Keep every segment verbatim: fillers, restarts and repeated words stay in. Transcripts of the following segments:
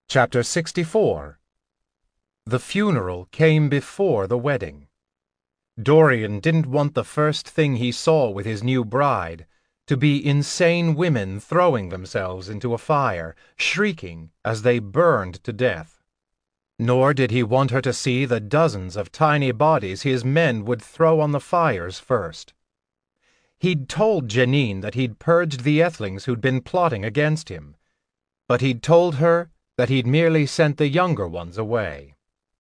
Chapter sixty-four. The funeral came before the wedding. Dorian didn't want the first thing he saw with his new bride to be insane women throwing themselves into a fire, shrieking as they burned to death. Nor did he want her to see the dozens of tiny bodies his men would throw on the fires first. He'd told Janine that he'd purged the Ethelings who'd been plotting against him, but he'd told her that he'd merely sent the younger ones away.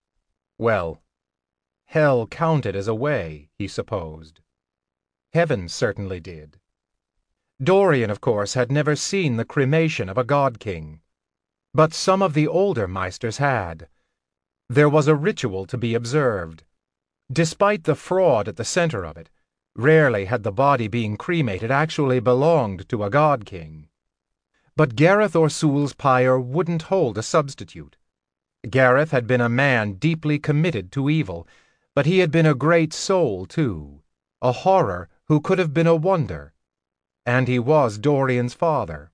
Well, hell counted as away, he supposed. Heaven certainly did. Dorian, of course, had never seen the cremation of a god-king, but some of the older Meisters had. There was a ritual to be observed. Despite the fraud at the center of it, rarely had the body being cremated actually belonged to a god-king. But Gareth Orsul's pyre wouldn't hold a substitute. Gareth had been a man deeply committed to evil, but he had been a great soul, too, a horror who could have been a wonder. And he was Dorian's father.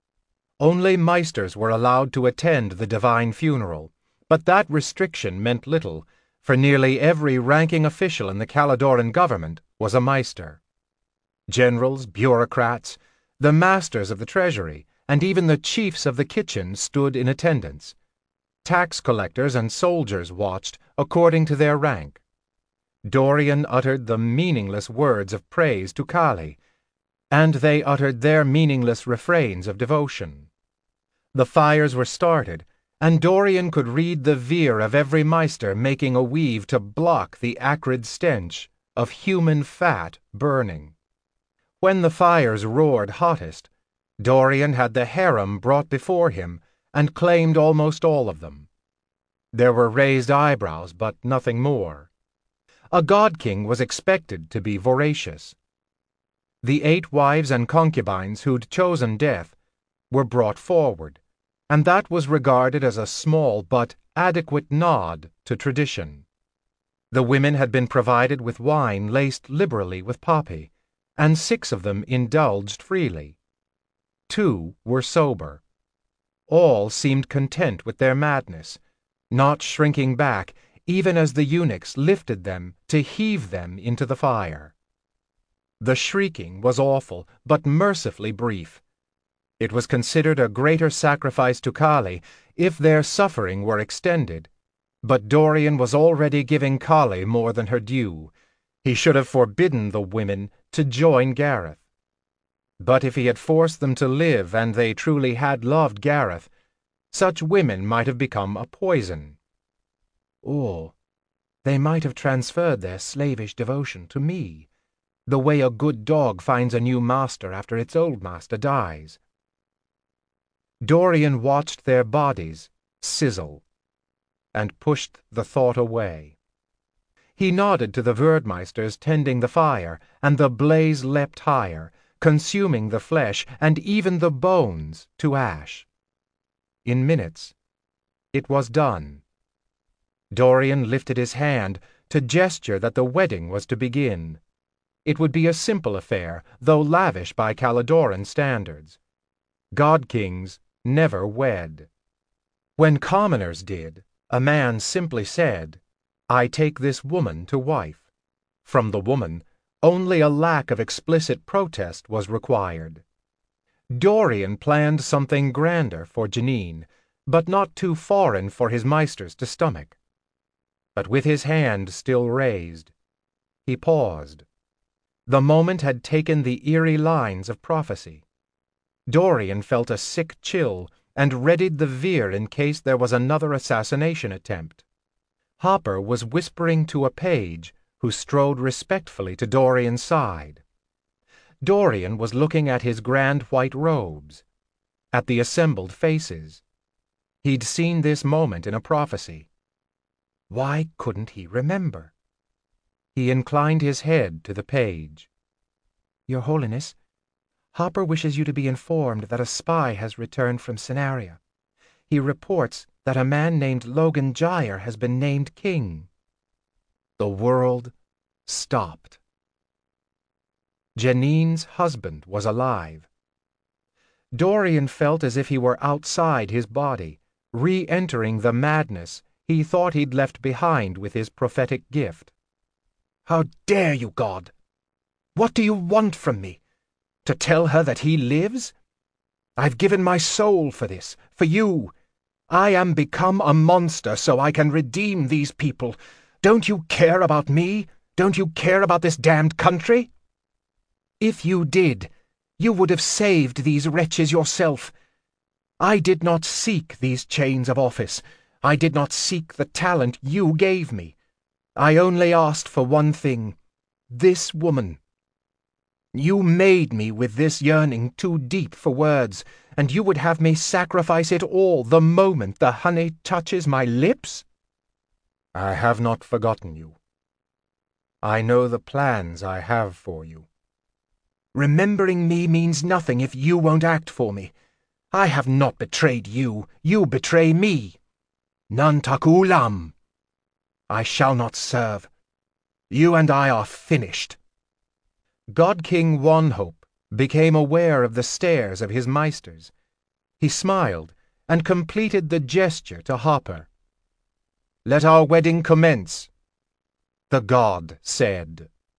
Only Meisters were allowed to attend the divine funeral, but that restriction meant little, for nearly every ranking official in the Caladoran government was a Meister. Generals, bureaucrats, the masters of the treasury, and even the chiefs of the kitchen stood in attendance. Tax collectors and soldiers watched according to their rank. Dorian uttered the meaningless words of praise to Kali, and they uttered their meaningless refrains of devotion. The fires were started, and Dorian could read the veer of every Meister making a weave to block the acrid stench of human fat burning. When the fires roared hottest, Dorian had the harem brought before him and claimed almost all of them. There were raised eyebrows, but nothing more. A god-king was expected to be voracious. The eight wives and concubines who'd chosen death were brought forward, and that was regarded as a small but adequate nod to tradition. The women had been provided with wine laced liberally with poppy, and six of them indulged freely. Two were sober. All seemed content with their madness, not shrinking back even as the eunuchs lifted them to heave them into the fire. The shrieking was awful, but mercifully brief. It was considered a greater sacrifice to Kali if their suffering were extended, but Dorian was already giving Kali more than her due. He should have forbidden the women to join Gareth. But if he had forced them to live and they truly had loved Gareth, such women might have become a poison. Or they might have transferred their slavish devotion to me, the way a good dog finds a new master after its old master dies. Dorian watched their bodies sizzle, and pushed the thought away. He nodded to the Verdmeisters tending the fire, and the blaze leapt higher, consuming the flesh and even the bones to ash. In minutes, it was done. Dorian lifted his hand to gesture that the wedding was to begin. It would be a simple affair, though lavish by Caladoran standards. God-kings never wed. When commoners did, a man simply said, "I take this woman to wife." From the woman, only a lack of explicit protest was required. Dorian planned something grander for Janine, but not too foreign for his Meisters to stomach. But with his hand still raised, he paused. The moment had taken the eerie lines of prophecy. Dorian felt a sick chill and readied the veer in case there was another assassination attempt. Hopper was whispering to a page who strode respectfully to Dorian's side. Dorian was looking at his grand white robes, at the assembled faces. He'd seen this moment in a prophecy. Why couldn't he remember? He inclined his head to the page. "Your Holiness, Hopper wishes you to be informed that a spy has returned from Cenaria. He reports that a man named Logan Gyre has been named king." The world stopped. Janine's husband was alive. Dorian felt as if he were outside his body, re-entering the madness he thought he'd left behind with his prophetic gift. "How dare you, God? What do you want from me? To tell her that he lives? I've given my soul for this, for you. I am become a monster so I can redeem these people. Don't you care about me? Don't you care about this damned country? If you did, you would have saved these wretches yourself. I did not seek these chains of office. I did not seek the talent you gave me. I only asked for one thing, this woman. You made me with this yearning too deep for words, and you would have me sacrifice it all the moment the honey touches my lips? I have not forgotten you. I know the plans I have for you. Remembering me means nothing if you won't act for me. I have not betrayed you. You betray me. Nantaku Ulam. I shall not serve. You and I are finished." God King Wanhope became aware of the stares of his maesters. He smiled and completed the gesture to Hopper. "Let our wedding commence," the god said.